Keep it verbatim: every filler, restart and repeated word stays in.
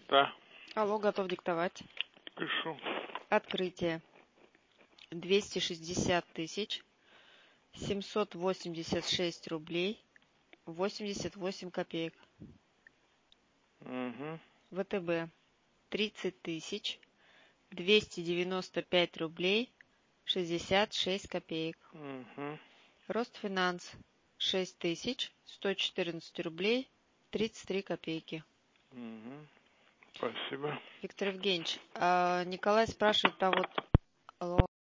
Да, Алло, готов диктовать. пишу. Открытие. двести шестьдесят тысяч семьсот восемьдесят шесть рублей восемьдесят восемь копеек. Угу. ВТБ. тридцать тысяч двести девяносто пять рублей шестьдесят шесть копеек. Угу. Ростфинанс. шесть тысяч сто четырнадцать рублей тридцать три копейки. Угу. Спасибо. Виктор Евгеньевич, а Николай спрашивает, а вот... Алло.